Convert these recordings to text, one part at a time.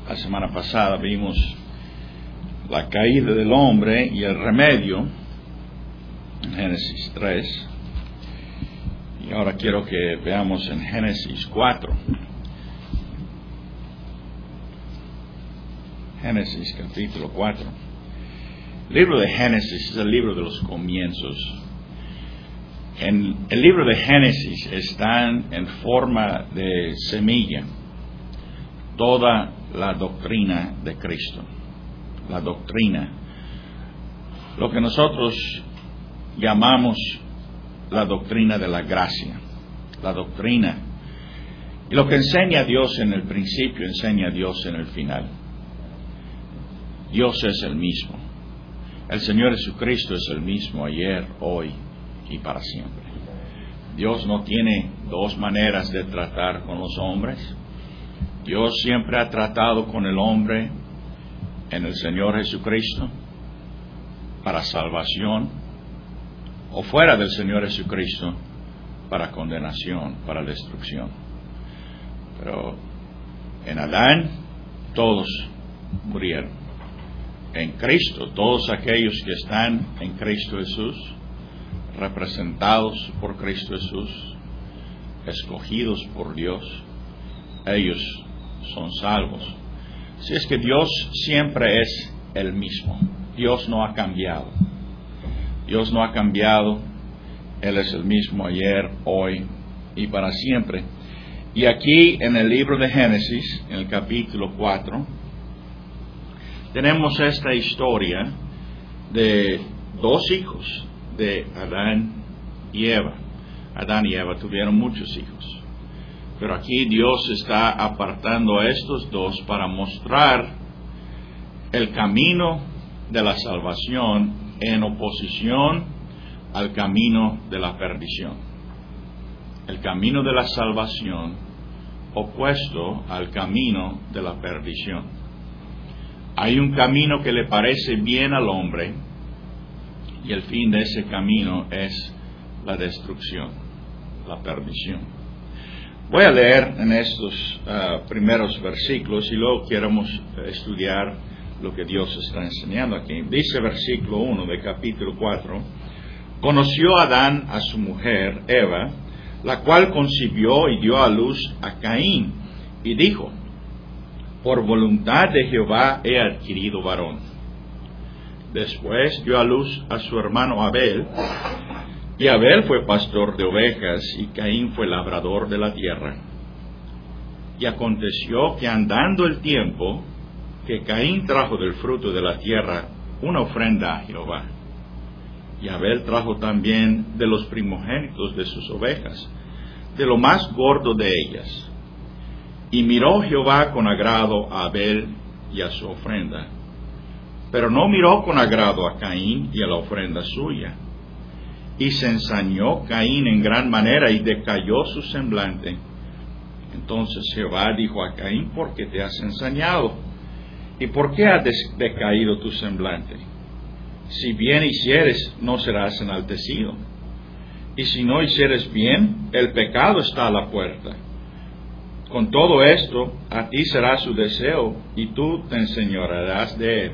La semana pasada vimos la caída del hombre y el remedio en Génesis 3. Y ahora quiero que veamos en Génesis 4. Génesis capítulo 4. El libro de Génesis es el libro de los comienzos. En el libro de Génesis están en forma de semilla toda la doctrina de Cristo. La doctrina. Lo que nosotros llamamos la doctrina de la gracia. La doctrina. Y lo que enseña Dios en el principio, enseña Dios en el final. Dios es el mismo. El Señor Jesucristo es el mismo ayer, hoy y para siempre. Dios no tiene dos maneras de tratar con los hombres. Dios siempre ha tratado con el hombre en el Señor Jesucristo para salvación, o fuera del Señor Jesucristo para condenación, para destrucción. Pero en Adán todos murieron. En Cristo, todos aquellos que están en Cristo Jesús, representados por Cristo Jesús, escogidos por Dios, ellos son salvos. Si es que Dios siempre es el mismo. Dios no ha cambiado. Dios no ha cambiado. Él es el mismo ayer, hoy y para siempre. Y aquí en el libro de Génesis, en el capítulo 4, tenemos esta historia de dos hijos de Adán y Eva. Adán y Eva tuvieron muchos hijos. Pero aquí Dios está apartando a estos dos para mostrar el camino de la salvación en oposición al camino de la perdición. El camino de la salvación opuesto al camino de la perdición. Hay un camino que le parece bien al hombre y el fin de ese camino es la destrucción, la perdición. Voy a leer en estos primeros versículos y luego queremos estudiar lo que Dios está enseñando aquí. Dice versículo 1 de capítulo 4: Conoció Adán a su mujer Eva, la cual concibió y dio a luz a Caín, y dijo: Por voluntad de Jehová he adquirido varón. Después dio a luz a su hermano Abel, y Abel fue pastor de ovejas, y Caín fue labrador de la tierra. Y aconteció que andando el tiempo, que Caín trajo del fruto de la tierra una ofrenda a Jehová. Y Abel trajo también de los primogénitos de sus ovejas, de lo más gordo de ellas. Y miró Jehová con agrado a Abel y a su ofrenda, pero no miró con agrado a Caín y a la ofrenda suya. Y se ensañó Caín en gran manera y decayó su semblante. Entonces Jehová dijo a Caín: ¿Por qué te has ensañado? ¿Y por qué ha decaído tu semblante? Si bien hicieres, no serás enaltecido. Y si no hicieres bien, el pecado está a la puerta. Con todo esto, a ti será su deseo, y tú te enseñorearás de él.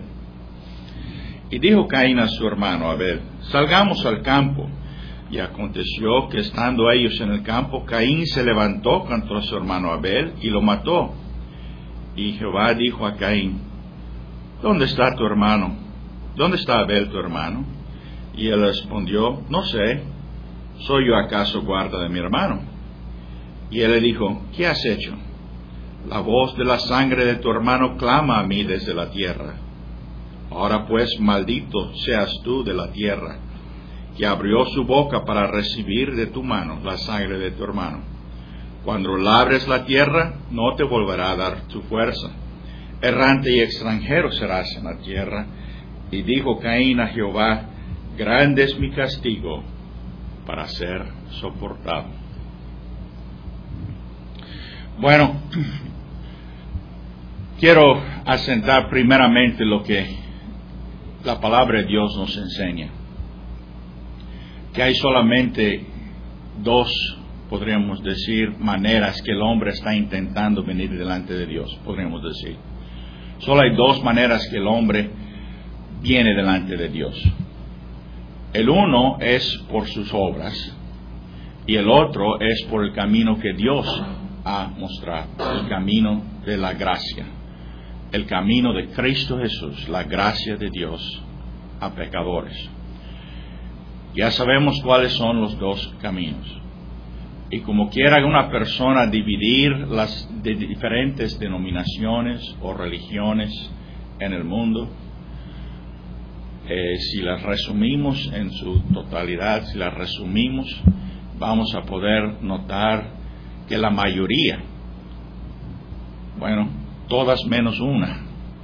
Y dijo Caín a su hermano Abel: Salgamos al campo. Y aconteció que estando ellos en el campo, Caín se levantó contra su hermano Abel y lo mató. Y Jehová dijo a Caín: ¿Dónde está tu hermano? ¿Dónde está Abel tu hermano? Y él respondió: No sé, ¿soy yo acaso guarda de mi hermano? Y él le dijo: ¿Qué has hecho? La voz de la sangre de tu hermano clama a mí desde la tierra. Ahora pues, maldito seas tú de la tierra, que abrió su boca para recibir de tu mano la sangre de tu hermano. Cuando labres la tierra, no te volverá a dar tu fuerza. Errante y extranjero serás en la tierra. Y dijo Caín a Jehová: Grande es mi castigo para ser soportado. Bueno, quiero asentar primeramente lo que la palabra de Dios nos enseña. Que hay solamente dos, podríamos decir, maneras que el hombre está intentando venir delante de Dios, podríamos decir. Solo hay dos maneras que el hombre viene delante de Dios. El uno es por sus obras y el otro es por el camino que Dios ha mostrado, el camino de la gracia, el camino de Cristo Jesús, la gracia de Dios a pecadores. Ya sabemos cuáles son los dos caminos. Y como quiera una persona dividir las de diferentes denominaciones o religiones en el mundo, si las resumimos en su totalidad, si las resumimos, vamos a poder notar que la mayoría, bueno, todas menos una,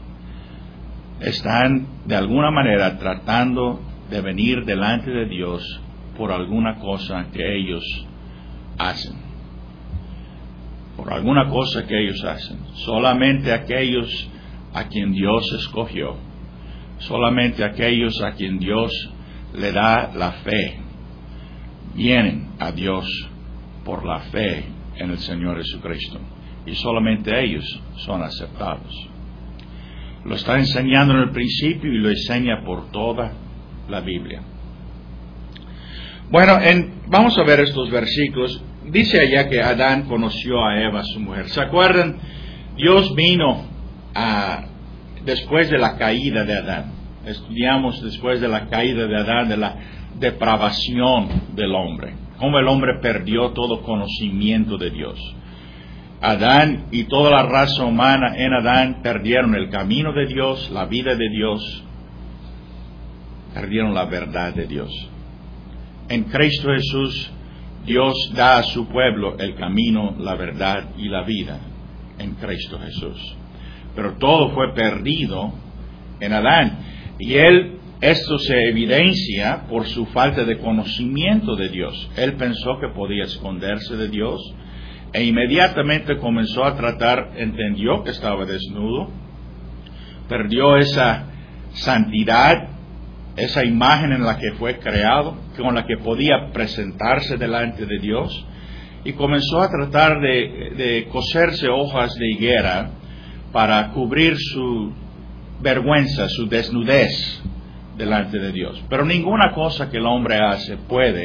están de alguna manera tratando de venir delante de Dios por alguna cosa que ellos hacen. Por alguna cosa que ellos hacen. Solamente aquellos a quien Dios escogió. Solamente aquellos a quien Dios le da la fe. Vienen a Dios por la fe en el Señor Jesucristo. Y solamente ellos son aceptados. Lo está enseñando en el principio y lo enseña por toda la Biblia. Bueno, vamos a ver estos versículos. Dice allá que Adán conoció a Eva, su mujer. ¿Se acuerdan? Dios vino después de la caída de Adán. Estudiamos después de la caída de Adán, de la depravación del hombre. Cómo el hombre perdió todo conocimiento de Dios. Adán y toda la raza humana en Adán perdieron el camino de Dios, la vida de Dios. Perdieron la verdad de Dios. En Cristo Jesús, Dios da a su pueblo el camino, la verdad y la vida en Cristo Jesús. Pero todo fue perdido en Adán. Y esto se evidencia por su falta de conocimiento de Dios. Él pensó que podía esconderse de Dios e inmediatamente comenzó a tratar, entendió que estaba desnudo, perdió esa santidad, esa imagen en la que fue creado, con la que podía presentarse delante de Dios, y comenzó a tratar de coserse hojas de higuera para cubrir su vergüenza, su desnudez delante de Dios. Pero ninguna cosa que el hombre hace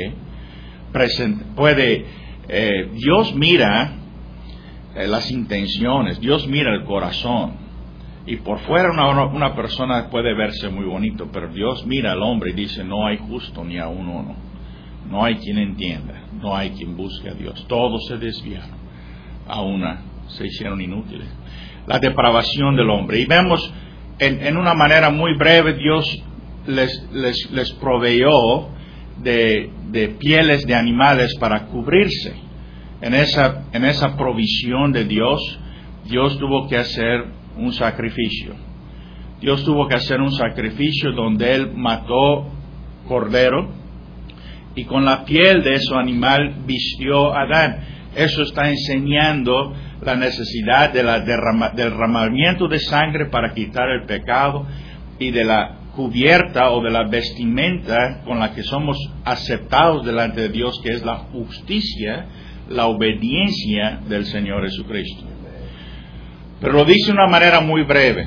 Dios mira las intenciones, Dios mira el corazón. Y por fuera una persona puede verse muy bonito, pero Dios mira al hombre y dice, no hay justo ni aún uno. No hay quien entienda, no hay quien busque a Dios. Todos se desviaron, se hicieron inútiles. La depravación del hombre. Y vemos en una manera muy breve, Dios les proveyó de pieles de animales para cubrirse. En esa provisión de Dios, Dios tuvo que hacer un sacrificio. Dios tuvo que hacer un sacrificio donde Él mató cordero y con la piel de ese animal vistió a Adán. Eso está enseñando la necesidad del derramamiento de sangre para quitar el pecado y de la cubierta o de la vestimenta con la que somos aceptados delante de Dios, que es la justicia, la obediencia del Señor Jesucristo. Pero lo dice de una manera muy breve.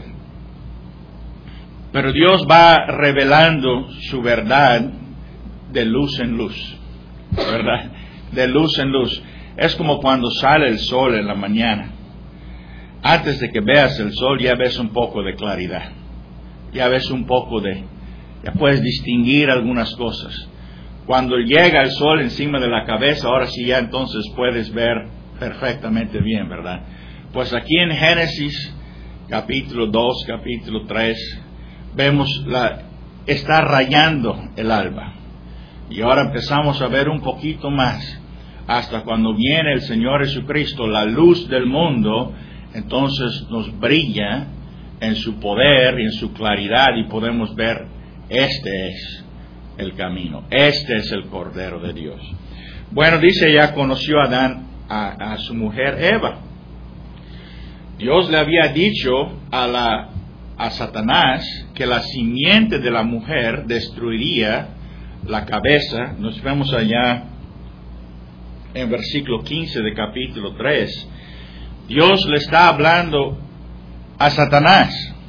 Pero Dios va revelando su verdad de luz en luz, ¿verdad? De luz en luz. Es como cuando sale el sol en la mañana. Antes de que veas el sol ya ves un poco de claridad. Ya ves ya puedes distinguir algunas cosas. Cuando llega el sol encima de la cabeza, ahora sí ya entonces puedes ver perfectamente bien, ¿verdad? Pues aquí en Génesis, capítulo 2, capítulo 3, vemos está rayando el alba. Y ahora empezamos a ver un poquito más, hasta cuando viene el Señor Jesucristo, la luz del mundo, entonces nos brilla en su poder y en su claridad y podemos ver, este es el camino, este es el Cordero de Dios. Bueno, dice, ya conoció Adán a su mujer Eva. Dios le había dicho a Satanás que la simiente de la mujer destruiría la cabeza. Nos vemos allá en versículo 15 de capítulo 3. Dios le está hablando a Satanás.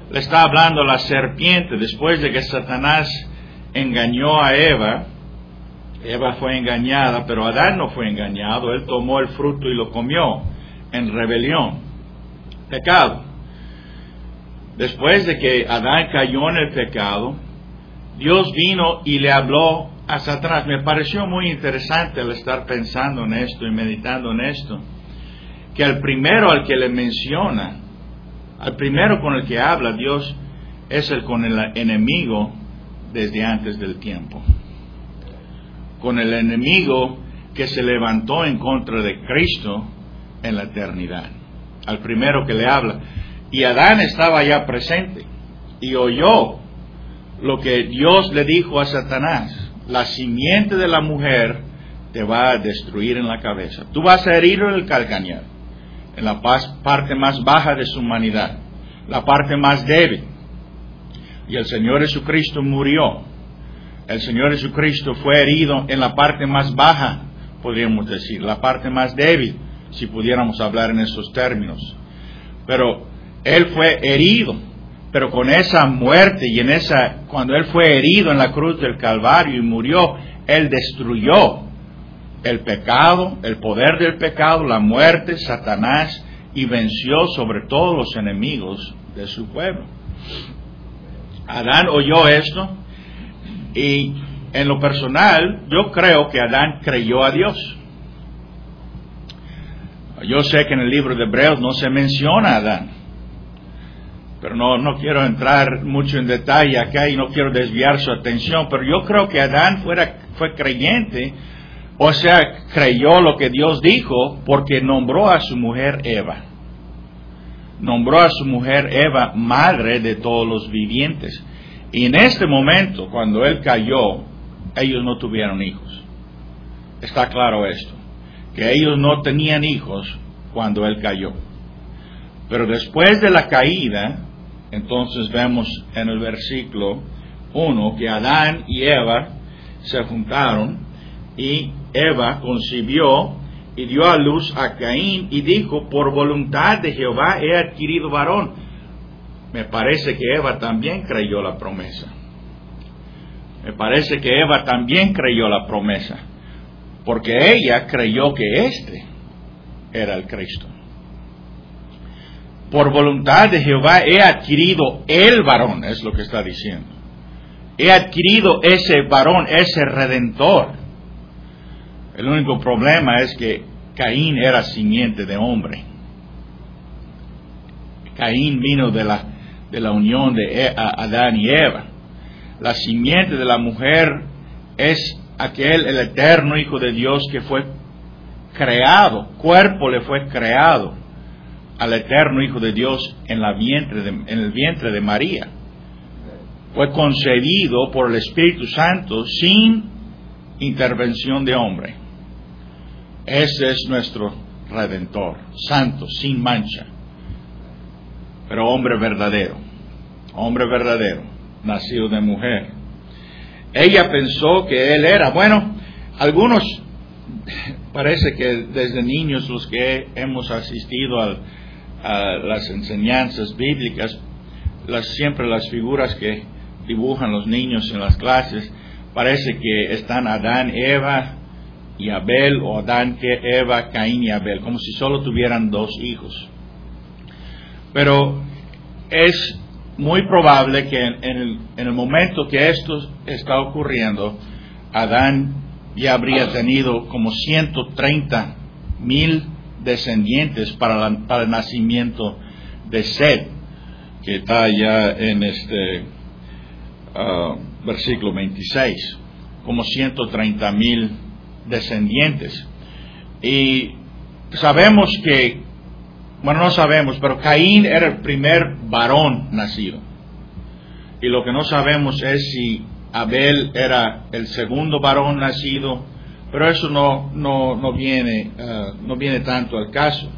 le está hablando a la serpiente. Después de que Satanás engañó a Eva, Eva fue engañada, pero Adán no fue engañado. Él tomó el fruto y lo comió en rebelión, pecado. Después de que Adán cayó en el pecado, Dios vino y le habló a Satanás. Me pareció muy interesante al estar pensando en esto y meditando en esto, que al primero al que le menciona, al primero con el que habla Dios, es el con el enemigo desde antes del tiempo. Con el enemigo que se levantó en contra de Cristo en la eternidad. Al primero que le habla. Y Adán estaba ya presente y oyó lo que Dios le dijo a Satanás: la simiente de la mujer te va a destruir en la cabeza. Tú vas a herirlo en el calcañar, en la parte más baja de su humanidad, la parte más débil. Y el Señor Jesucristo murió. El Señor Jesucristo fue herido en la parte más baja, podríamos decir, la parte más débil, si pudiéramos hablar en esos términos. Pero Él fue herido, pero con esa muerte y cuando Él fue herido en la cruz del Calvario y murió, Él destruyó el pecado, el poder del pecado, la muerte, Satanás, y venció sobre todos los enemigos de su pueblo. Adán oyó esto, y en lo personal, yo creo que Adán creyó a Dios. Yo sé que en el libro de Hebreos no se menciona a Adán, pero no quiero entrar mucho en detalle acá y no quiero desviar su atención, pero yo creo que Adán fue creyente, o sea, creyó lo que Dios dijo, porque nombró a su mujer Eva. Nombró a su mujer Eva madre de todos los vivientes. Y en este momento, cuando él cayó, ellos no tuvieron hijos. Está claro esto, que ellos no tenían hijos cuando él cayó. Pero después de la caída, entonces vemos en el versículo 1 que Adán y Eva se juntaron, y Eva concibió y dio a luz a Caín y dijo: por voluntad de Jehová he adquirido varón. Me parece que Eva también creyó la promesa. Me parece que Eva también creyó la promesa, porque ella creyó que este era el Cristo. Por voluntad de Jehová he adquirido el varón, es lo que está diciendo. He adquirido ese varón, ese redentor. El único problema es que Caín era simiente de hombre. Caín vino de la unión de Adán y Eva. La simiente de la mujer es el eterno Hijo de Dios que fue creado, cuerpo le fue creado al eterno Hijo de Dios en el vientre de María. Fue concebido por el Espíritu Santo sin intervención de hombre. Ese es nuestro Redentor, santo, sin mancha, pero hombre verdadero, nacido de mujer. Ella pensó que él era, algunos, parece que desde niños los que hemos asistido a las enseñanzas bíblicas, siempre las figuras que dibujan los niños en las clases, parece que están Adán, Eva y Abel, o Adán, Eva, Caín y Abel, como si solo tuvieran 2 hijos. Pero es muy probable que en el momento que esto está ocurriendo, Adán ya habría tenido como 130,000 descendientes para el nacimiento de Set, que está ya en versículo 26, como 130,000 descendientes. Y sabemos que, no sabemos, pero Caín era el primer varón nacido. Y lo que no sabemos es si Abel era el segundo varón nacido, pero eso no viene tanto al caso.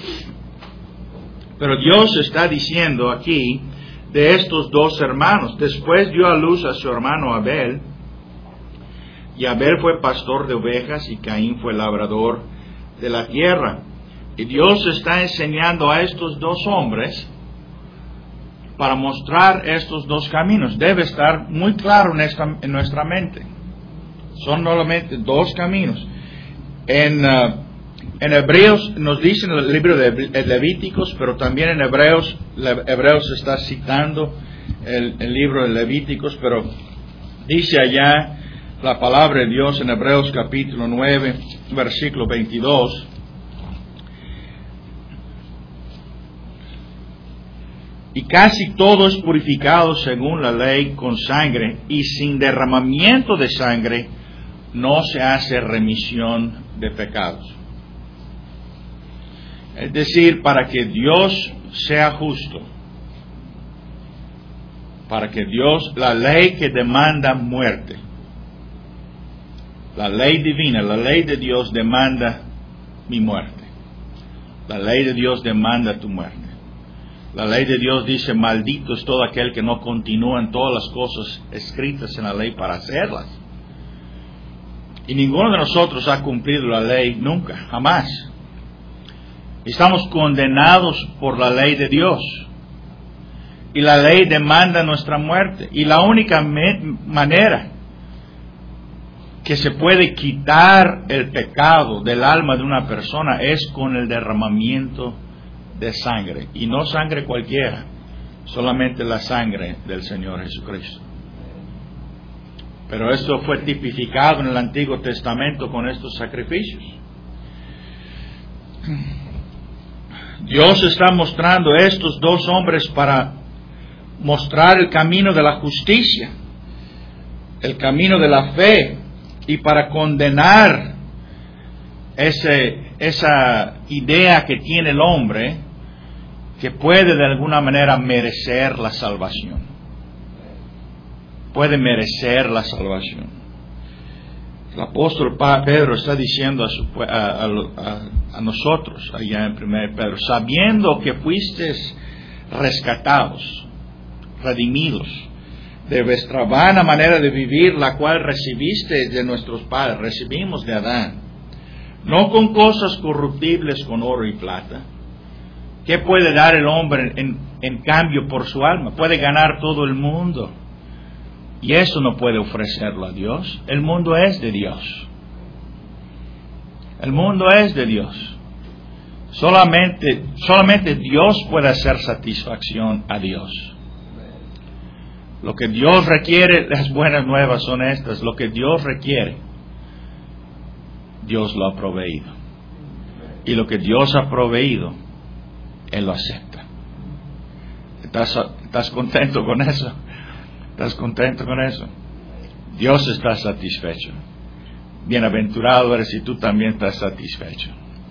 Pero Dios está diciendo aquí de estos 2 hermanos. Después dio a luz a su hermano Abel, y Abel fue pastor de ovejas y Caín fue labrador de la tierra. Y Dios está enseñando a estos 2 hombres para mostrar estos dos caminos. Debe estar muy claro en nuestra mente. Son solamente dos caminos. En Hebreos nos dice en el libro de Levíticos, pero también en Hebreos está citando el libro de Levíticos, pero dice allá la palabra de Dios en Hebreos capítulo 9, versículo 22. Y casi todo es purificado según la ley con sangre, y sin derramamiento de sangre no se hace remisión de pecados. Es decir, para que Dios sea justo, para que Dios, la ley que demanda muerte, la ley divina, la ley de Dios demanda mi muerte. La ley de Dios demanda tu muerte. La ley de Dios dice, maldito es todo aquel que no continúa en todas las cosas escritas en la ley para hacerlas. Y ninguno de nosotros ha cumplido la ley nunca, jamás. Estamos condenados por la ley de Dios. Y la ley demanda nuestra muerte. Y la única manera que se puede quitar el pecado del alma de una persona es con el derramamiento de sangre, y no sangre cualquiera, solamente la sangre del Señor Jesucristo. Pero esto fue tipificado en el Antiguo Testamento con estos sacrificios. Dios está mostrando a estos dos hombres para mostrar el camino de la justicia, el camino de la fe, y para condenar esa idea que tiene el hombre, que puede de alguna manera merecer la salvación. Puede merecer la salvación. El apóstol Pedro está diciendo a nosotros, allá en 1 Pedro, sabiendo que fuisteis rescatados, redimidos, de vuestra vana manera de vivir, la cual recibisteis de nuestros padres, recibimos de Adán, no con cosas corruptibles, con oro y plata. ¿Qué puede dar el hombre en cambio por su alma? Puede ganar todo el mundo, y eso no puede ofrecerlo a Dios. El mundo es de Dios. El mundo es de Dios. Solamente Dios puede hacer satisfacción a Dios. Lo que Dios requiere, las buenas nuevas son estas. Lo que Dios requiere, Dios lo ha proveído. Y lo que Dios ha proveído, Él lo acepta. ¿Estás contento con eso? ¿Estás contento con eso? Dios está satisfecho. Bienaventurado eres si tú también estás satisfecho.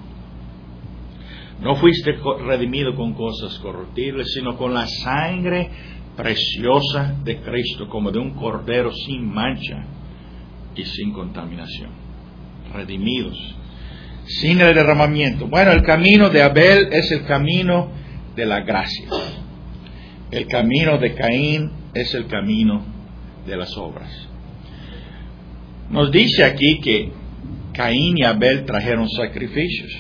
No fuiste redimido con cosas corruptibles, sino con la sangre preciosa de Cristo, como de un cordero sin mancha y sin contaminación. Redimidos, sin el derramamiento. Bueno, el camino de Abel es el camino de la gracia. El camino de Caín es el camino de las obras. Nos dice aquí que Caín y Abel trajeron sacrificios.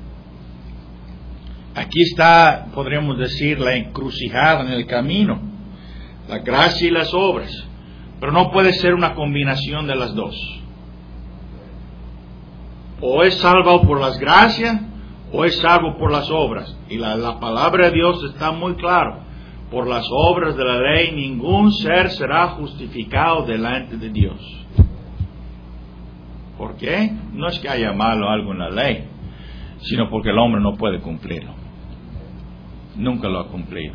Aquí está, podríamos decir, la encrucijada en el camino, la gracia y las obras, pero no puede ser una combinación de las dos. O es salvo por las gracias, o es salvo por las obras. Y la palabra de Dios está muy clara. Por las obras de la ley, ningún ser será justificado delante de Dios. ¿Por qué? No es que haya malo algo en la ley, sino porque el hombre no puede cumplirlo. Nunca lo ha cumplido.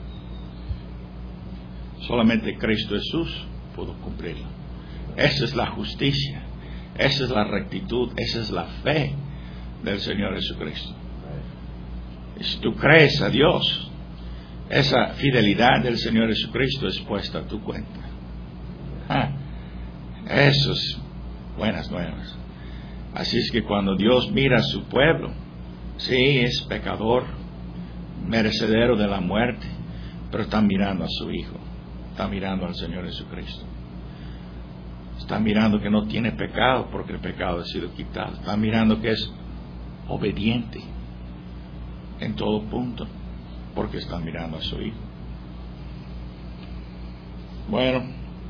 Solamente Cristo Jesús pudo cumplirlo. Esa es la justicia, esa es la rectitud, esa es la fe del Señor Jesucristo. Y si tú crees a Dios, esa fidelidad del Señor Jesucristo es puesta a tu cuenta. Eso es buenas nuevas. Así es que cuando Dios mira a su pueblo, sí, es pecador, merecedero de la muerte, pero está mirando a su Hijo, está mirando al Señor Jesucristo. Está mirando que no tiene pecado porque el pecado ha sido quitado. Está mirando que es obediente en todo punto porque está mirando a su Hijo. Bueno,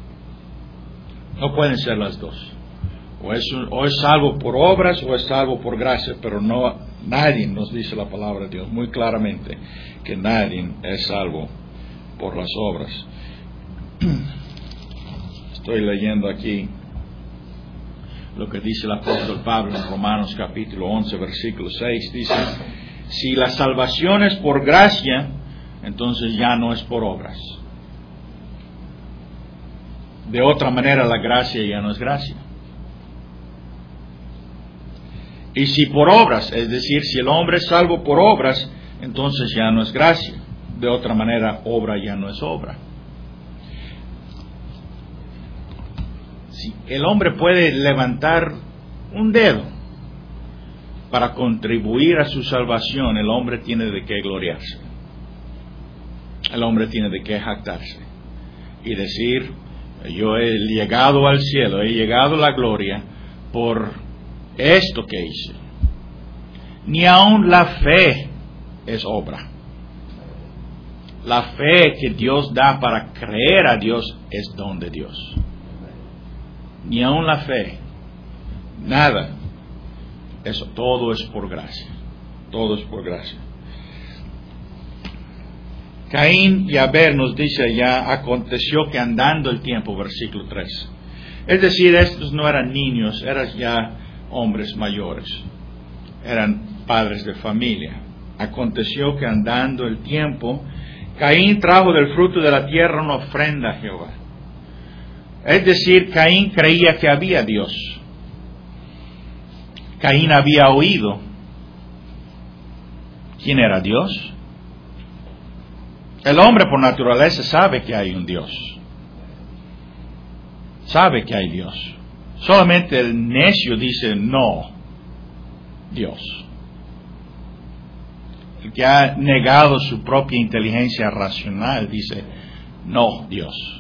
no pueden ser las dos. O es salvo por obras o es salvo por gracia, pero nadie nos dice la palabra de Dios muy claramente que nadie es salvo por las obras. Estoy leyendo aquí lo que dice el apóstol Pablo en Romanos capítulo 11, versículo 6. Dice, si la salvación es por gracia, entonces ya no es por obras. De otra manera, la gracia ya no es gracia. Y si por obras, es decir, si el hombre es salvo por obras, entonces ya no es gracia. De otra manera, obra ya no es obra. Si el hombre puede levantar un dedo para contribuir a su salvación, el hombre tiene de qué gloriarse. El hombre tiene de qué jactarse y decir, yo he llegado al cielo, he llegado a la gloria por esto que hice. Ni aun la fe es obra. La fe que Dios da para creer a Dios es don de Dios. Ni aun la fe, nada. Eso todo es por gracia. Todo es por gracia. Caín y Abel nos dice allá, aconteció que andando el tiempo, versículo 3. Es decir, estos no eran niños, eran ya hombres mayores. Eran padres de familia. Aconteció que andando el tiempo, Caín trajo del fruto de la tierra una ofrenda a Jehová. Es decir, Caín creía que había Dios. Caín había oído. ¿Quién era Dios? El hombre por naturaleza sabe que hay un Dios. Sabe que hay Dios. Solamente el necio dice no, Dios. El que ha negado su propia inteligencia racional dice no, Dios.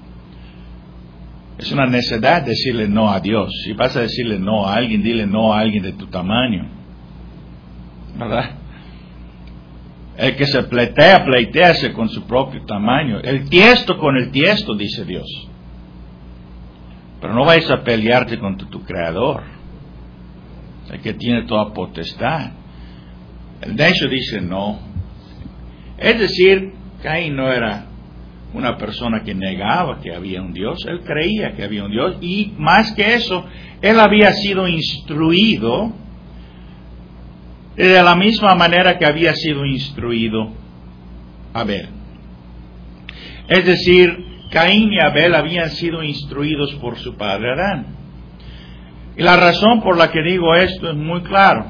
Es una necedad decirle no a Dios. Si vas a decirle no a alguien, dile no a alguien de tu tamaño. ¿Verdad? El que se pleitease con su propio tamaño. El tiesto con el tiesto, dice Dios. Pero no vayas a pelearte con tu creador. El que tiene toda potestad. El necio dice no. Es decir, Caín no era una persona que negaba que había un Dios. Él creía que había un Dios. Y más que eso, él había sido instruido de la misma manera que había sido instruido Abel. Es decir, Caín y Abel habían sido instruidos por su padre Adán. Y la razón por la que digo esto es muy claro.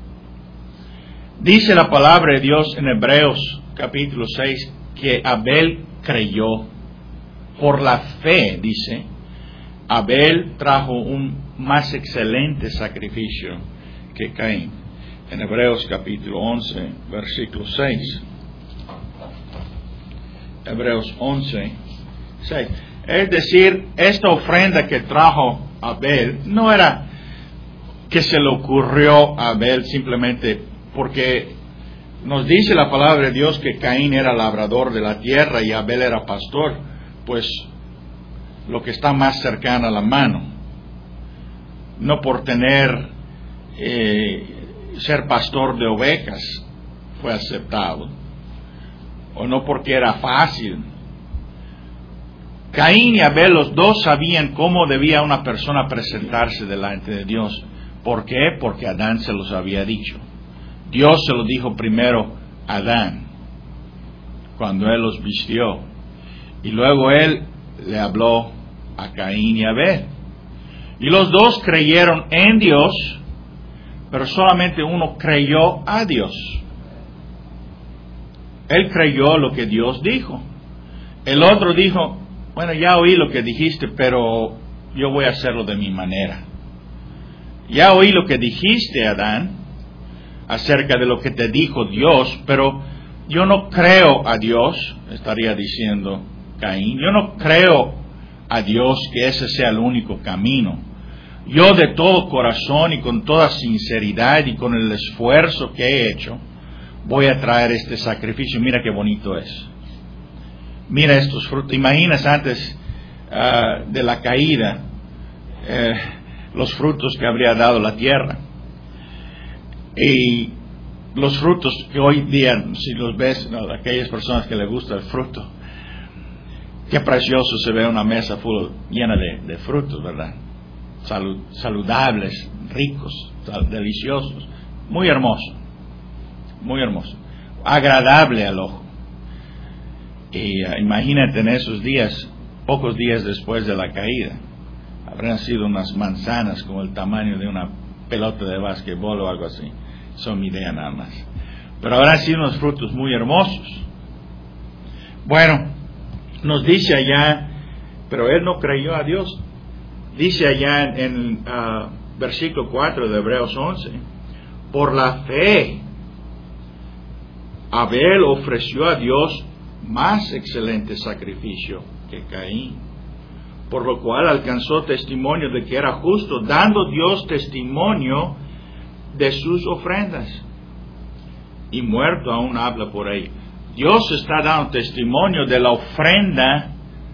Dice la palabra de Dios en Hebreos capítulo 6 que Abel creyó. Por la fe, dice, Abel trajo un más excelente sacrificio que Caín. En Hebreos capítulo 11, versículo 6. Hebreos 11, 6. Es decir, esta ofrenda que trajo Abel no era que se le ocurrió a Abel simplemente porque nos dice la palabra de Dios que Caín era labrador de la tierra y Abel era pastor, pues lo que está más cercano a la mano. No por tener ser pastor de ovejas fue aceptado, o no porque era fácil. Caín y Abel, los dos sabían cómo debía una persona presentarse delante de Dios. ¿Por qué? Porque Adán se los había dicho. Dios se lo dijo primero a Adán, cuando él los vistió. Y luego él le habló a Caín y Abel. Y los dos creyeron en Dios, pero solamente uno creyó a Dios. Él creyó lo que Dios dijo. El otro dijo, bueno, ya oí lo que dijiste, pero yo voy a hacerlo de mi manera. Ya oí lo que dijiste, Adán, acerca de lo que te dijo Dios, pero yo no creo a Dios, estaría diciendo Caín. Yo no creo a Dios que ese sea el único camino. Yo de todo corazón y con toda sinceridad y con el esfuerzo que he hecho, voy a traer este sacrificio. Mira qué bonito es. Mira estos frutos. ¿Imaginas antes de la caída, los frutos que habría dado la tierra. Y los frutos que hoy día, si los ves, ¿no?, aquellas personas que les gusta el fruto, qué precioso se ve una mesa llena de frutos, ¿verdad? Saludables, ricos, deliciosos, muy hermoso, agradable al ojo. Y imagínate en esos días, pocos días después de la caída, habrán sido unas manzanas como el tamaño de una pelota de básquetbol o algo así. Son mi idea nada más. Pero habrán sido unos frutos muy hermosos. Bueno, nos dice allá, pero él no creyó a Dios. Dice allá en versículo 4 de Hebreos 11, por la fe, Abel ofreció a Dios más excelente sacrificio que Caín, por lo cual alcanzó testimonio de que era justo, dando Dios testimonio de sus ofrendas. Y muerto aún habla por ahí. Dios está dando testimonio de la ofrenda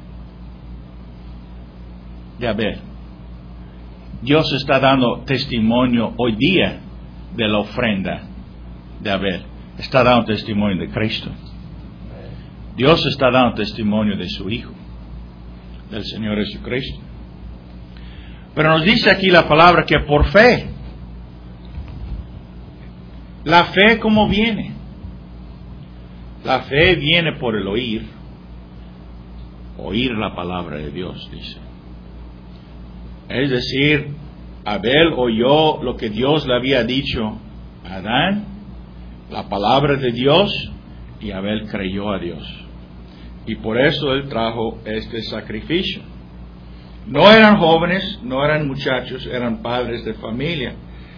de Abel. Dios está dando testimonio hoy día de la ofrenda de Abel. Está dando testimonio de Cristo. Dios está dando testimonio de su Hijo, del Señor Jesucristo. Pero nos dice aquí la palabra que por fe. La fe, ¿cómo viene? La fe viene por el oír la palabra de Dios, dice. Es decir, Abel oyó lo que Dios le había dicho a Adán, la palabra de Dios, y Abel creyó a Dios. Y por eso él trajo este sacrificio. No eran jóvenes, no eran muchachos, eran padres de familia.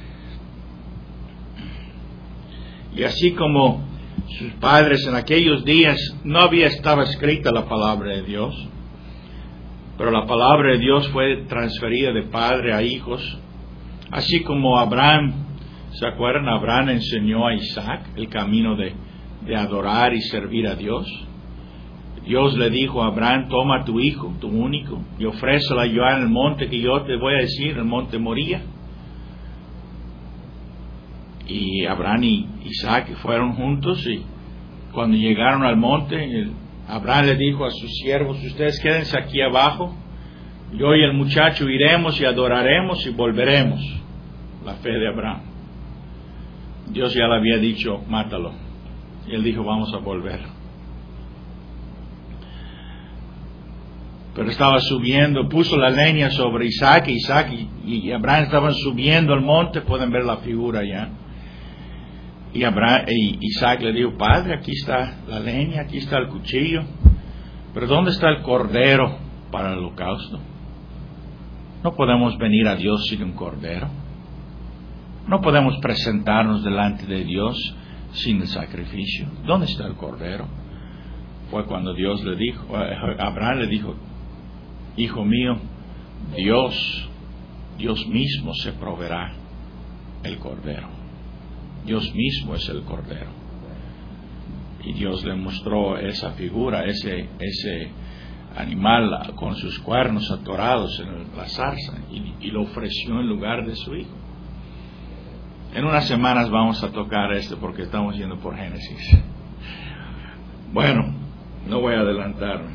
Y así como sus padres en aquellos días estaba escrita la palabra de Dios, pero la palabra de Dios fue transferida de padre a hijos. Así como Abraham, ¿se acuerdan? Abraham enseñó a Isaac el camino de adorar y servir a Dios. Dios le dijo a Abraham, toma tu hijo, tu único, y ofrécelo allá en el monte que yo te voy a decir, el monte Moría. Y Abraham y Isaac fueron juntos, y cuando llegaron al monte, Abraham le dijo a sus siervos, ustedes quédense aquí abajo, yo y el muchacho iremos y adoraremos y volveremos. La fe de Abraham. Dios ya le había dicho, mátalo. Y él dijo, vamos a volver. Pero estaba subiendo, puso la leña sobre Isaac y Abraham estaban subiendo al monte, pueden ver la figura ya. Y Isaac le dijo, padre, aquí está la leña, aquí está el cuchillo, pero ¿dónde está el cordero para el holocausto? No podemos venir a Dios sin un cordero. No podemos presentarnos delante de Dios sin el sacrificio. ¿Dónde está el cordero? Fue cuando Dios le dijo, Abraham le dijo, hijo mío, Dios mismo se proveerá el cordero. Dios mismo es el cordero. Y Dios le mostró esa figura, ese animal con sus cuernos atorados en la zarza, y lo ofreció en lugar de su hijo. En unas semanas vamos a tocar esto porque estamos yendo por Génesis. Bueno, no voy a adelantarme.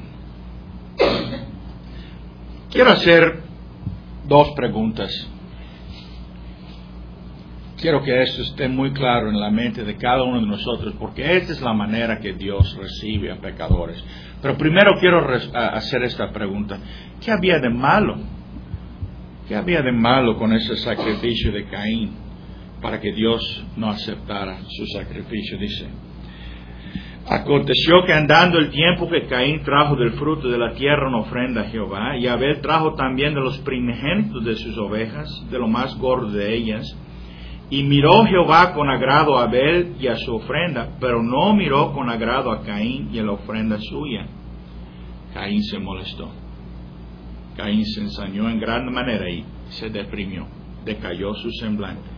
Quiero hacer dos preguntas. Quiero que esto esté muy claro en la mente de cada uno de nosotros, porque esta es la manera que Dios recibe a pecadores. Pero primero quiero hacer esta pregunta. ¿Qué había de malo? ¿Qué había de malo con ese sacrificio de Caín para que Dios no aceptara su sacrificio? Dice, aconteció que andando el tiempo que Caín trajo del fruto de la tierra una ofrenda a Jehová, y Abel trajo también de los primogénitos de sus ovejas, de lo más gordo de ellas. Y miró Jehová con agrado a Abel y a su ofrenda, pero no miró con agrado a Caín y a la ofrenda suya. Caín se molestó. Caín se ensañó en gran manera y se deprimió. Decayó su semblante.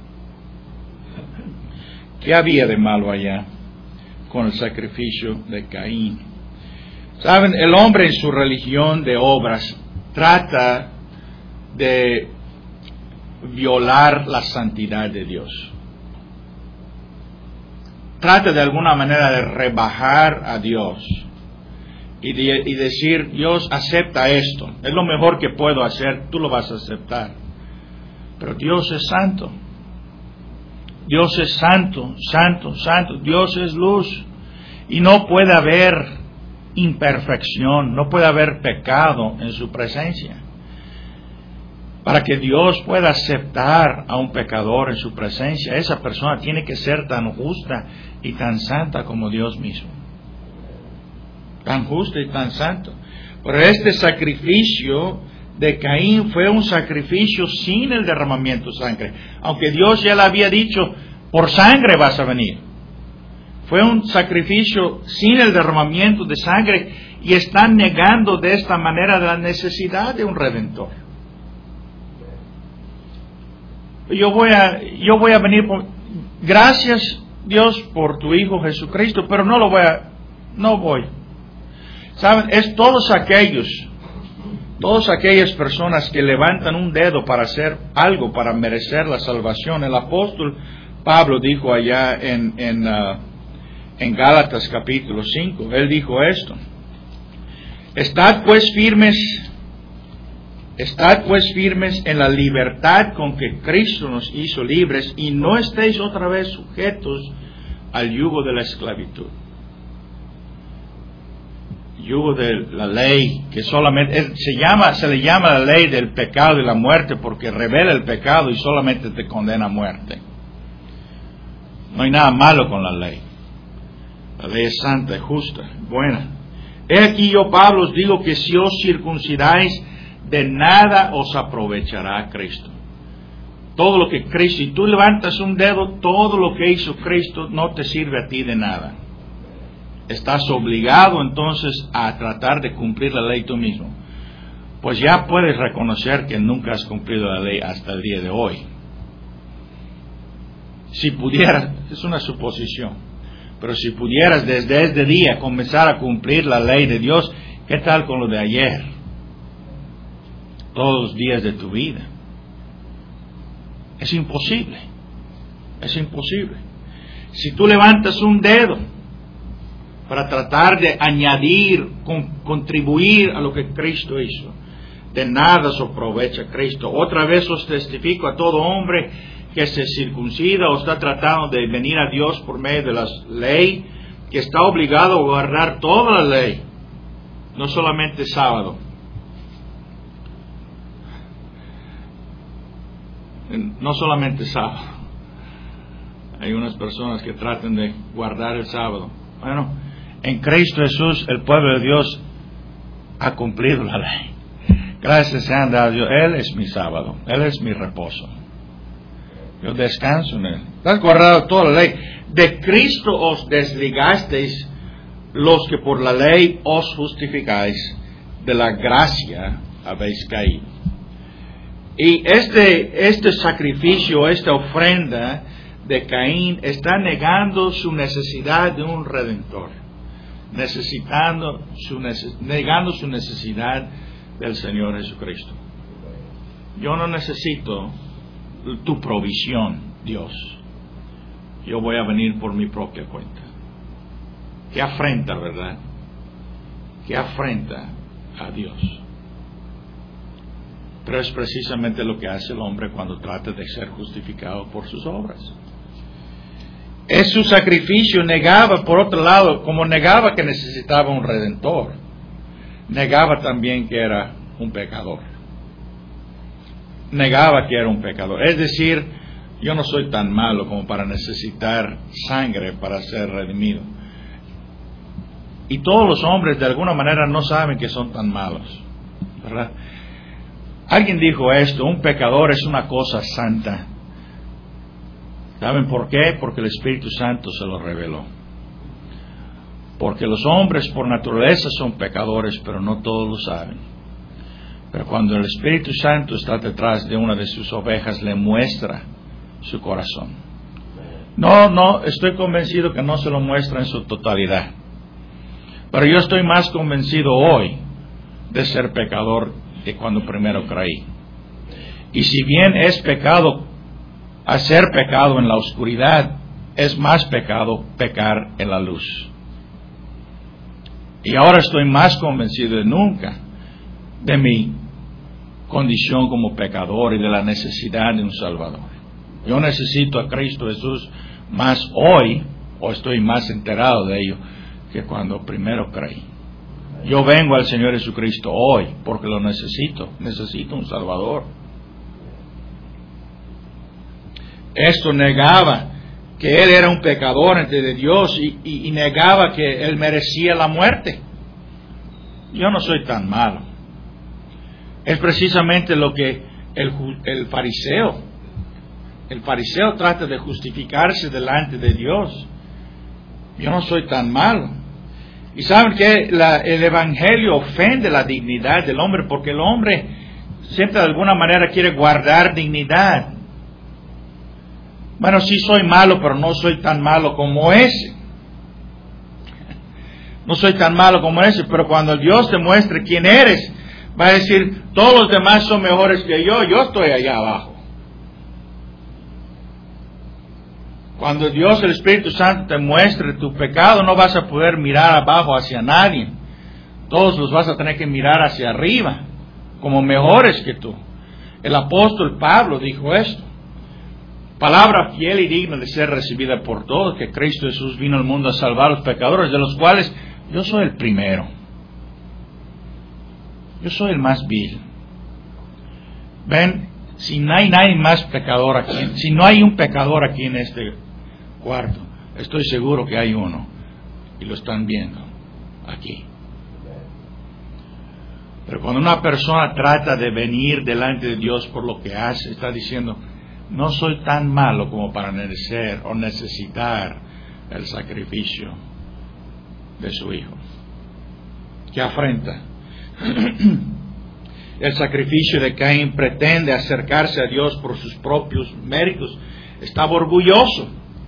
¿Qué había de malo allá con el sacrificio de Caín? Saben, el hombre en su religión de obras trata de violar la santidad de Dios. Trata de alguna manera de rebajar a Dios y decir, Dios, acepta esto, es lo mejor que puedo hacer, tú lo vas a aceptar. Pero Dios es santo. Dios es santo, santo, santo. Dios es luz. Y no puede haber imperfección, no puede haber pecado en su presencia. Para que Dios pueda aceptar a un pecador en su presencia, esa persona tiene que ser tan justa y tan santa como Dios mismo. Tan justo y tan santo. Pero este sacrificio de Caín fue un sacrificio sin el derramamiento de sangre. Aunque Dios ya le había dicho, por sangre vas a venir. Fue un sacrificio sin el derramamiento de sangre y están negando de esta manera la necesidad de un redentor. Yo voy a venir gracias Dios por tu Hijo Jesucristo, pero no voy. ¿Saben? Es todas aquellas personas que levantan un dedo para hacer algo, para merecer la salvación. El apóstol Pablo dijo allá en Gálatas capítulo 5, él dijo esto: Estad pues firmes en la libertad con que Cristo nos hizo libres, y no estéis otra vez sujetos al yugo de la esclavitud. Yugo de la ley, que solamente se le llama la ley del pecado y la muerte, porque revela el pecado y solamente te condena a muerte. No hay nada malo con la ley. La ley es santa, es justa, buena. He aquí yo, Pablo, os digo que si os circuncidáis, de nada os aprovechará Cristo. Todo lo que Cristo, si tú levantas un dedo, todo lo que hizo Cristo no te sirve a ti de nada. Estás obligado entonces a tratar de cumplir la ley tú mismo. Pues ya puedes reconocer que nunca has cumplido la ley hasta el día de hoy. Si pudieras, es una suposición, pero si pudieras desde este día comenzar a cumplir la ley de Dios, ¿qué tal con lo de ayer? Todos los días de tu vida. Es imposible. Es imposible. Si tú levantas un dedo para tratar de añadir, contribuir a lo que Cristo hizo, de nada se aprovecha Cristo. Otra vez os testifico a todo hombre que se circuncida o está tratando de venir a Dios por medio de la ley, que está obligado a guardar toda la ley, no solamente sábado. No solamente sábado. Hay unas personas que tratan de guardar el sábado. Bueno, en Cristo Jesús el pueblo de Dios ha cumplido la ley. Gracias sean dadas a Dios. Él es mi sábado, Él es mi reposo. Yo descanso en Él. Has guardado toda la ley. De Cristo os desligasteis los que por la ley os justificáis, de la gracia habéis caído. Y este sacrificio, esta ofrenda de Caín está negando su necesidad de un redentor, negando su necesidad del Señor Jesucristo. Yo no necesito tu provisión, Dios. Yo voy a venir por mi propia cuenta. Qué afrenta, ¿verdad? Qué afrenta a Dios. Pero es precisamente lo que hace el hombre cuando trata de ser justificado por sus obras. Es su sacrificio. Negaba, por otro lado, como negaba que necesitaba un redentor, negaba también que era un pecador. Negaba que era un pecador. Es decir, yo no soy tan malo como para necesitar sangre para ser redimido. Y todos los hombres de alguna manera no saben que son tan malos, ¿verdad? Alguien dijo esto: un pecador es una cosa santa. ¿Saben por qué? Porque el Espíritu Santo se lo reveló. Porque los hombres por naturaleza son pecadores, pero no todos lo saben. Pero cuando el Espíritu Santo está detrás de una de sus ovejas, le muestra su corazón. No, estoy convencido que no se lo muestra en su totalidad. Pero yo estoy más convencido hoy de ser pecador que cuando primero creí. Y si bien es pecado hacer pecado en la oscuridad, es más pecado pecar en la luz. Y ahora estoy más convencido de nunca de mi condición como pecador y de la necesidad de un Salvador. Yo necesito a Cristo Jesús más hoy, o estoy más enterado de ello, que cuando primero creí. Yo vengo al Señor Jesucristo hoy porque lo necesito un Salvador. Esto negaba que Él era un pecador ante Dios y negaba que Él merecía la muerte. Yo no soy tan malo. Es precisamente lo que el fariseo trata de justificarse delante de Dios. Yo no soy tan malo. Y saben que el Evangelio ofende la dignidad del hombre, porque el hombre siempre de alguna manera quiere guardar dignidad. Bueno, sí soy malo, pero no soy tan malo como ese. No soy tan malo como ese, pero cuando Dios te muestre quién eres, va a decir, todos los demás son mejores que yo estoy allá abajo. Cuando Dios, el Espíritu Santo, te muestre tu pecado, no vas a poder mirar abajo hacia nadie. Todos los vas a tener que mirar hacia arriba, como mejores que tú. El apóstol Pablo dijo esto. Palabra fiel y digna de ser recibida por todos, que Cristo Jesús vino al mundo a salvar a los pecadores, de los cuales yo soy el primero. Yo soy el más vil. Ven, si no hay nadie más pecador aquí, si no hay un pecador aquí en este cuarto, estoy seguro que hay uno, y lo están viendo aquí. Pero cuando una persona trata de venir delante de Dios por lo que hace, está diciendo, no soy tan malo como para merecer o necesitar el sacrificio de su Hijo. ¡Qué afrenta! El sacrificio de Caín pretende acercarse a Dios por sus propios méritos. Estaba orgulloso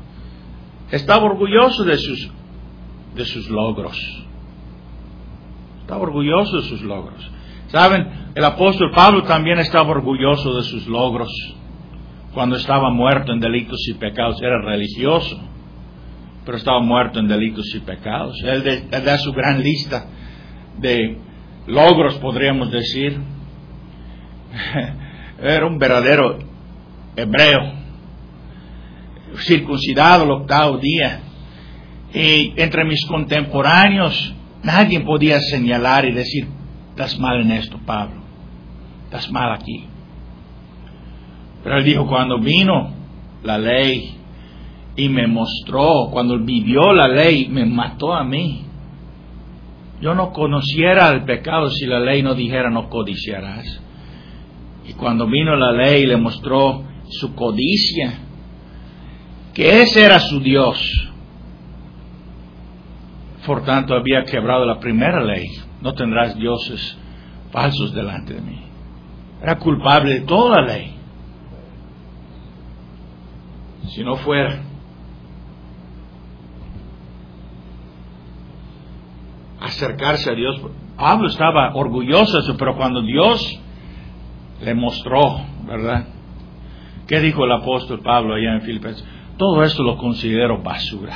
de sus logros. Estaba orgulloso de sus logros. ¿Saben? El apóstol Pablo también estaba orgulloso de sus logros. Cuando estaba muerto en delitos y pecados, era religioso, pero estaba muerto en delitos y pecados. Él da su gran lista de logros, podríamos decir. Era un verdadero hebreo, circuncidado el 8º día. Y entre mis contemporáneos, nadie podía señalar y decir, estás mal en esto, Pablo, estás mal aquí. Pero él dijo, cuando vino la ley y me mostró, cuando vivió la ley, me mató a mí. Yo no conociera el pecado si la ley no dijera no codiciarás. Y cuando vino la ley le mostró su codicia, que ese era su Dios. Por tanto había quebrado la primera ley, no tendrás dioses falsos delante de mí. Era culpable de toda la ley. Si no fuera acercarse a Dios, Pablo estaba orgulloso de eso, pero cuando Dios le mostró, ¿verdad? ¿Qué dijo el apóstol Pablo allá en Filipenses? Todo esto lo considero basura.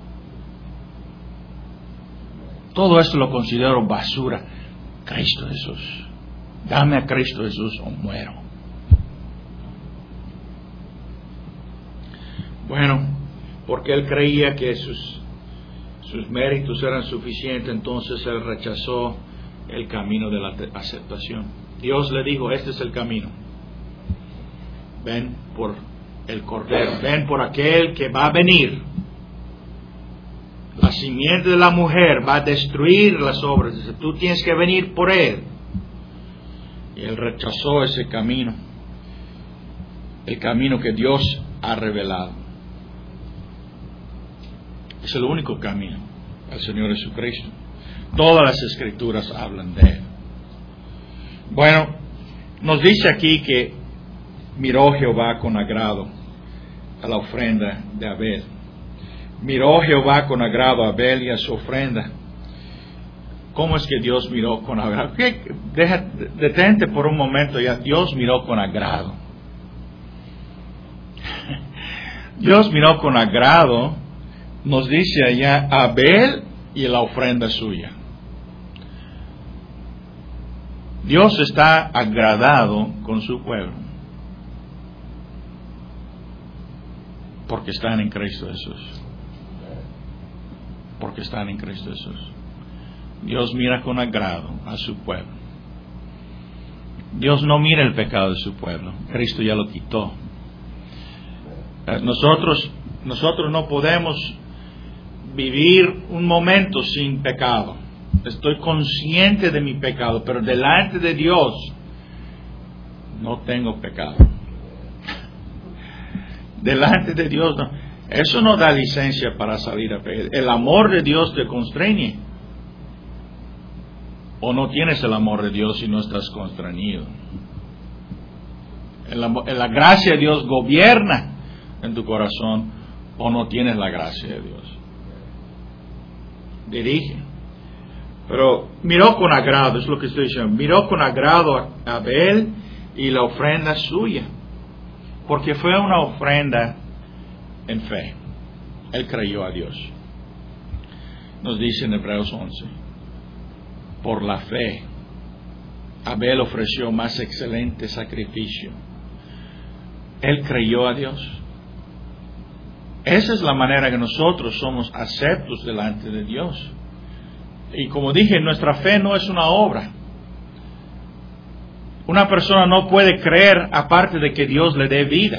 Todo esto lo considero basura. Cristo Jesús. Dame a Cristo Jesús o muero. Bueno, porque él creía que sus méritos eran suficientes, entonces él rechazó el camino de la aceptación. Dios le dijo, este es el camino. Ven por el Cordero, ven por aquel que va a venir. La simiente de la mujer va a destruir las obras. Dice, tú tienes que venir por él. Y él rechazó ese camino, el camino que Dios ha revelado. Es el único camino, el Señor Jesucristo. Todas las Escrituras hablan de él. Bueno, nos dice aquí que miró Jehová con agrado a la ofrenda de Abel. Miró Jehová con agrado a Abel y a su ofrenda. ¿Cómo es que Dios miró con agrado? Detente por un momento ya. Dios miró con agrado. Dios miró con agrado, nos dice allá, Abel y la ofrenda suya. Dios está agradado con su pueblo, porque están en Cristo Jesús. Porque están en Cristo Jesús. Dios mira con agrado a su pueblo. Dios no mira el pecado de su pueblo. Cristo ya lo quitó. Nosotros no podemos vivir un momento sin pecado. Estoy consciente de mi pecado, pero delante de Dios no tengo pecado. Delante de Dios no. Eso no da licencia para salir a pecar. El amor de Dios te constreñe. O no tienes el amor de Dios y no estás constreñido. La gracia de Dios gobierna en tu corazón, o no tienes la gracia de Dios. Dirige. Pero miró con agrado, es lo que estoy diciendo. Miró con agrado a Abel y la ofrenda suya, porque fue una ofrenda en fe. Él creyó a Dios. Nos dice en Hebreos 11, por la fe Abel ofreció más excelente sacrificio. Él creyó a Dios. Esa es la manera que nosotros somos aceptos delante de Dios. Y como dije, nuestra fe no es una obra. Una persona no puede creer aparte de que Dios le dé vida.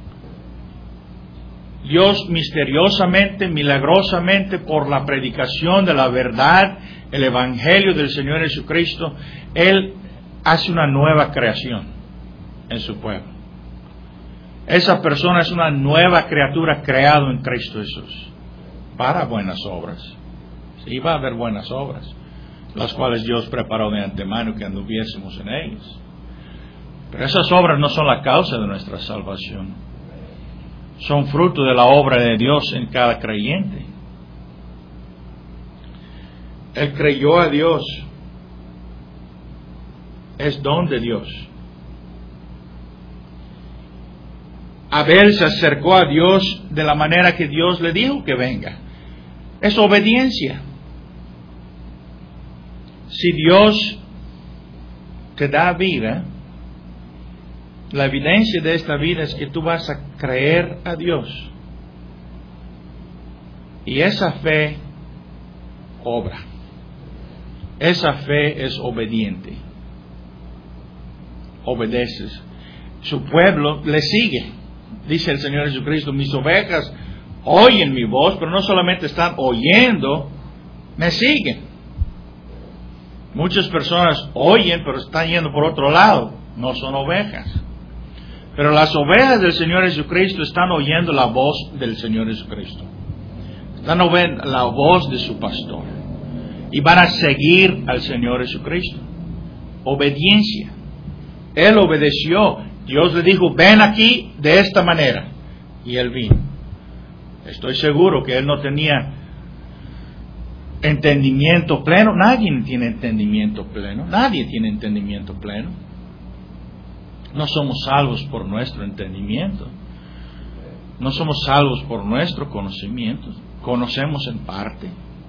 Dios misteriosamente, milagrosamente, por la predicación de la verdad, el Evangelio del Señor Jesucristo, Él hace una nueva creación en su pueblo. Esa persona es una nueva criatura creada en Cristo Jesús para buenas obras. Sí, va a haber buenas obras, las cuales Dios preparó de antemano que anduviésemos en ellas. Pero esas obras no son la causa de nuestra salvación. Son fruto de la obra de Dios en cada creyente. Él creyó a Dios. Es don de Dios. Abel se acercó a Dios de la manera que Dios le dijo que venga. Es obediencia. Si Dios te da vida, la evidencia de esta vida es que tú vas a creer a Dios. Y esa fe obra. Esa fe es obediente. Obedeces. Su pueblo le sigue. Dice el Señor Jesucristo, mis ovejas oyen mi voz, pero no solamente están oyendo, me siguen. Muchas personas oyen, pero están yendo por otro lado. No son ovejas. Pero las ovejas del Señor Jesucristo están oyendo la voz del Señor Jesucristo. Están oyendo la voz de su pastor. Y van a seguir al Señor Jesucristo. Obediencia. Él obedeció. Dios le dijo, ven aquí de esta manera. Y él vino. Estoy seguro que él no tenía entendimiento pleno. Nadie tiene entendimiento pleno. Nadie tiene entendimiento pleno. No somos salvos por nuestro entendimiento. No somos salvos por nuestro conocimiento. Conocemos en parte.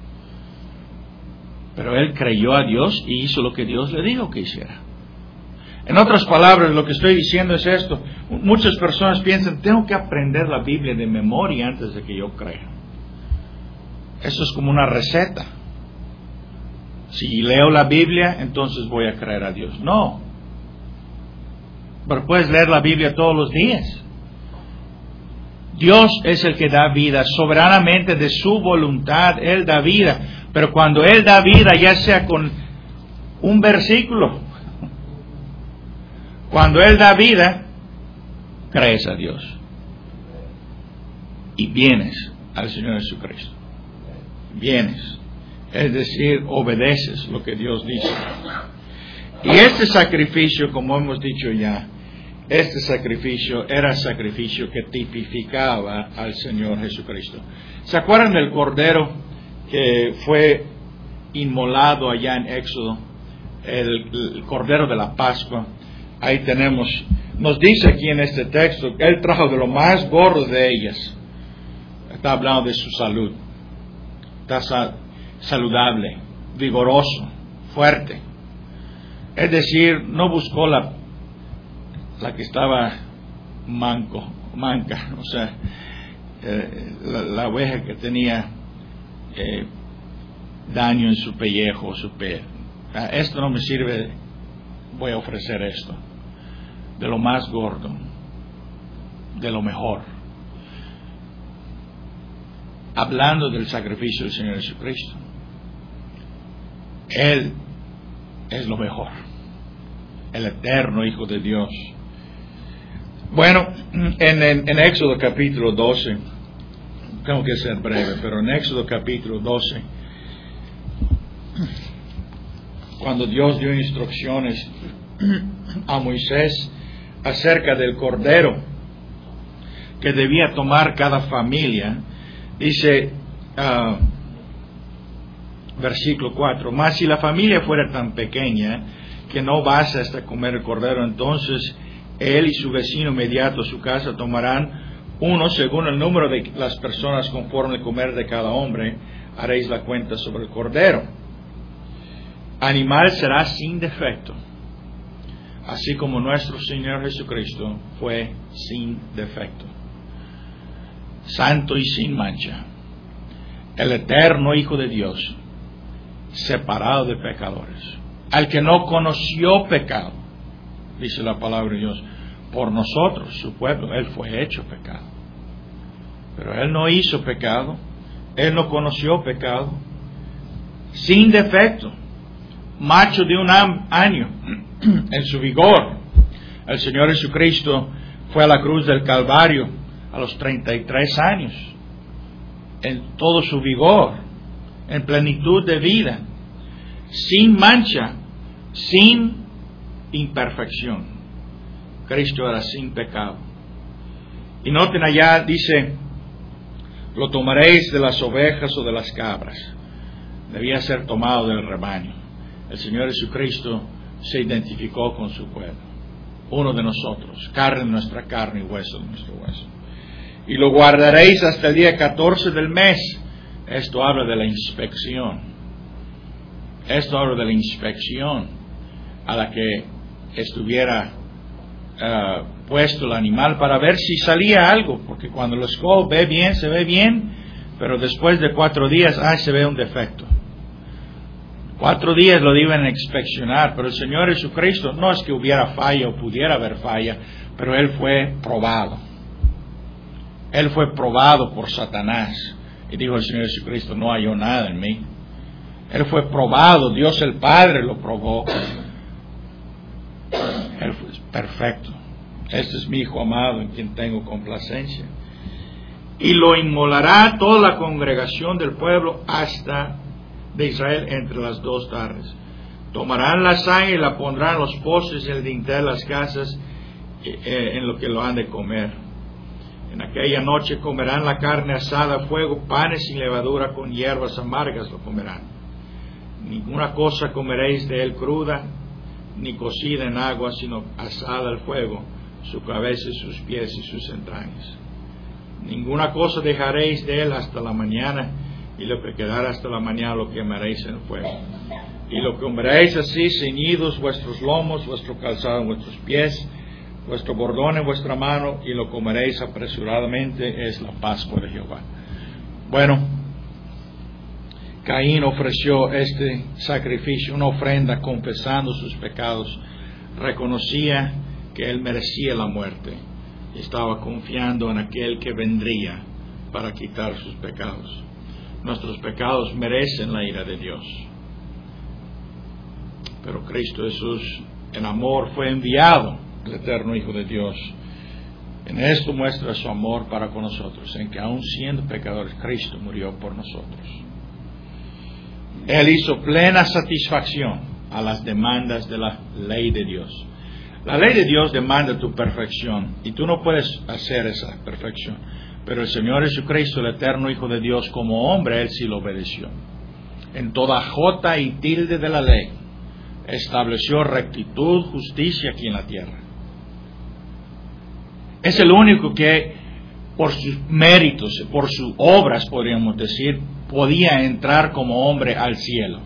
Pero él creyó a Dios y hizo lo que Dios le dijo que hiciera. En otras palabras, lo que estoy diciendo es esto. Muchas personas piensan, tengo que aprender la Biblia de memoria antes de que yo crea. Eso es como una receta. Si leo la Biblia, entonces voy a creer a Dios. No. Pero puedes leer la Biblia todos los días. Dios es el que da vida. Soberanamente de su voluntad, Él da vida. Pero cuando Él da vida, ya sea con un versículo, cuando Él da vida, crees a Dios. Y vienes al Señor Jesucristo. Vienes. Es decir, obedeces lo que Dios dice. Y este sacrificio, como hemos dicho ya, este sacrificio era sacrificio que tipificaba al Señor Jesucristo. ¿Se acuerdan del cordero que fue inmolado allá en Éxodo, el Cordero de la Pascua. Ahí tenemos, nos dice aquí en este texto, Él trajo de lo más gordo de ellas. Está hablando de su salud. Está saludable, vigoroso, fuerte. Es decir, no buscó la que estaba manca, o sea, la oveja que tenía daño en su pellejo, su pie. Esto no me sirve, voy a ofrecer esto. De lo más gordo, de lo mejor. Hablando del sacrificio del Señor Jesucristo. Él es lo mejor. El eterno Hijo de Dios. Bueno, en Éxodo capítulo 12, tengo que ser breve, pero en Éxodo capítulo 12, cuando Dios dio instrucciones a Moisés acerca del cordero que debía tomar cada familia, dice, versículo 4, mas si la familia fuera tan pequeña que no basta hasta comer el cordero, entonces él y su vecino inmediato a su casa tomarán uno según el número de las personas conforme el comer de cada hombre, haréis la cuenta sobre el cordero. Animal será sin defecto, así como nuestro Señor Jesucristo fue sin defecto, santo y sin mancha, el eterno Hijo de Dios, separado de pecadores, al que no conoció pecado, dice la palabra de Dios, por nosotros, su pueblo, Él fue hecho pecado. Pero Él no hizo pecado, Él no conoció pecado, sin defecto, macho de un año, en su vigor. El Señor Jesucristo fue a la cruz del Calvario a los 33 años, en todo su vigor, en plenitud de vida, sin mancha, sin imperfección. Cristo era sin pecado. Y noten allá, dice, lo tomaréis de las ovejas o de las cabras. Debía ser tomado del rebaño. El Señor Jesucristo se identificó con su pueblo, uno de nosotros, carne de nuestra carne y hueso de nuestro hueso. Y lo guardaréis hasta el día 14 del mes. Esto habla de la inspección. Esto habla de la inspección a la que estuviera puesto el animal para ver si salía algo, porque cuando lo escoge ve bien, se ve bien, pero después de 4 días, se ve un defecto. 4 días lo deben inspeccionar, pero el Señor Jesucristo no es que hubiera falla o pudiera haber falla, pero Él fue probado. Él fue probado por Satanás. Y dijo el Señor Jesucristo, no halló nada en mí. Él fue probado, Dios el Padre lo probó. Él fue perfecto. Este es mi Hijo amado en quien tengo complacencia. Y lo inmolará toda la congregación del pueblo hasta de Israel entre las 2 tardes. Tomarán la sangre y la pondrán en los postes y en el dintel de las casas en lo que lo han de comer. En aquella noche comerán la carne asada a fuego, panes sin levadura, con hierbas amargas lo comerán. Ninguna cosa comeréis de él cruda, ni cocida en agua, sino asada al fuego, su cabeza y sus pies y sus entrañas. Ninguna cosa dejaréis de él hasta la mañana, y lo que quedara hasta la mañana lo quemaréis en el fuego. Y lo comeréis así, ceñidos vuestros lomos, vuestro calzado en vuestros pies, vuestro bordón en vuestra mano, y lo comeréis apresuradamente, es la Pascua de Jehová. Bueno, Caín ofreció este sacrificio, una ofrenda confesando sus pecados, reconocía que él merecía la muerte, y estaba confiando en aquel que vendría para quitar sus pecados. Nuestros pecados merecen la ira de Dios, pero Cristo Jesús en amor fue enviado, el eterno Hijo de Dios. En esto muestra su amor para con nosotros, en que aun siendo pecadores, Cristo murió por nosotros. Él hizo plena satisfacción a las demandas de la ley de Dios. La ley de Dios demanda tu perfección, y tú no puedes hacer esa perfección. Pero el Señor Jesucristo, el eterno Hijo de Dios, como hombre, Él sí lo obedeció. en toda jota y tilde de la ley, estableció rectitud, justicia aquí en la tierra. Es el único que, por sus méritos, por sus obras, podríamos decir, podía entrar como hombre al cielo.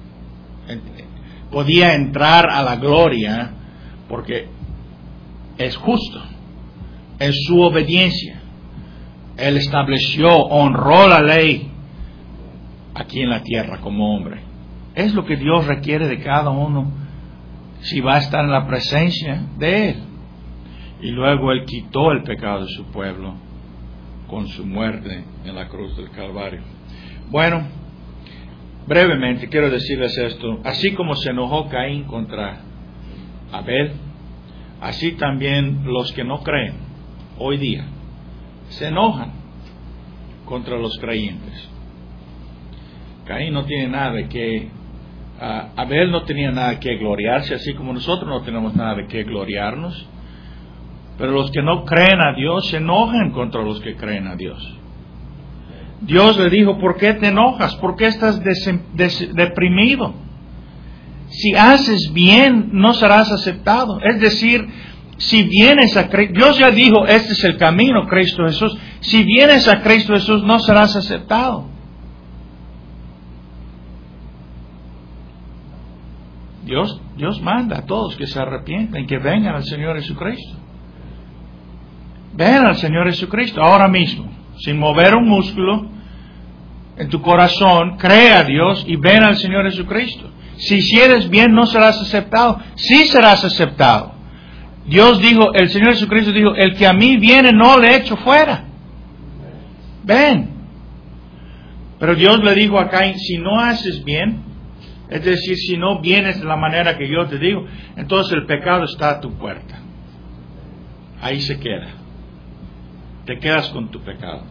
Podía entrar a la gloria porque es justo, es su obediencia. Él estableció, honró la ley aquí en la tierra como hombre. Es lo que Dios requiere de cada uno si va a estar en la presencia de Él. Y luego Él quitó el pecado de su pueblo con su muerte en la cruz del Calvario. Bueno, brevemente quiero decirles esto. Así como se enojó Caín contra Abel, así también los que no creen hoy día se enojan contra los creyentes. Caín no tiene nada de que, Abel no tenía nada que gloriarse, así como nosotros no tenemos nada de que gloriarnos. Pero los que no creen a Dios se enojan contra los que creen a Dios. Dios le dijo, ¿por qué te enojas? ¿Por qué estás deprimido? Si haces bien, no serás aceptado. Es decir, si vienes a Cristo, Dios ya dijo, este es el camino, Cristo Jesús. Si vienes a Cristo Jesús, no serás aceptado. Dios manda a todos que se arrepientan, que vengan al Señor Jesucristo. Ven al Señor Jesucristo ahora mismo, sin mover un músculo en tu corazón, cree a Dios y ven al Señor Jesucristo. Si hicieres bien, no serás aceptado. Sí serás aceptado. Dios dijo, el Señor Jesucristo dijo, el que a mí viene no le echo fuera. Ven. Pero Dios le dijo a Caín, si no haces bien, es decir, si no vienes de la manera que yo te digo, entonces el pecado está a tu puerta. Ahí se queda. Te quedas con tu pecado.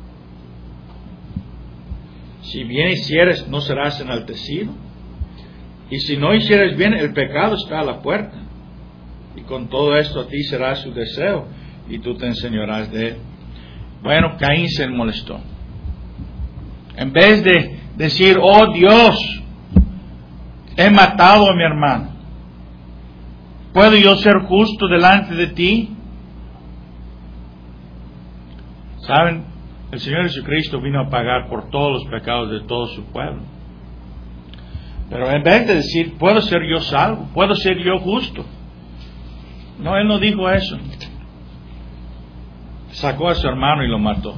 Si bien hicieres, no serás enaltecido. Y si no hicieres bien, el pecado está a la puerta. Y con todo esto a ti será su deseo, y tú te enseñarás de él. Bueno, Caín se molestó. En vez de decir, oh Dios, he matado a mi hermano, ¿puedo yo ser justo delante de ti? ¿Saben? El Señor Jesucristo vino a pagar por todos los pecados de todo su pueblo. Pero en vez de decir, ¿puedo ser yo salvo? ¿Puedo ser yo justo? No, Él no dijo eso. Sacó a su hermano y lo mató.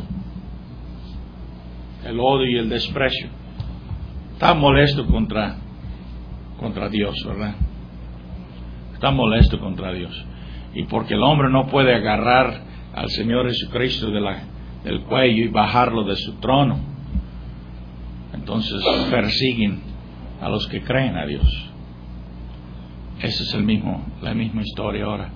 El odio y el desprecio. Está molesto contra Dios, ¿verdad? Está molesto contra Dios. Y porque el hombre no puede agarrar al Señor Jesucristo del cuello y bajarlo de su trono, entonces persiguen a los que creen a Dios. Esa es la misma historia ahora.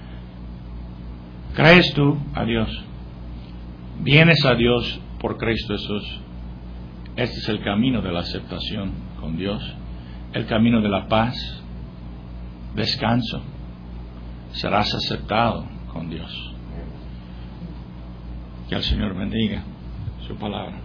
¿Crees tú a Dios? ¿Vienes a Dios por Cristo Jesús? Este es el camino de la aceptación con Dios, el camino de la paz, descanso. Serás aceptado con Dios. Que el Señor bendiga su palabra.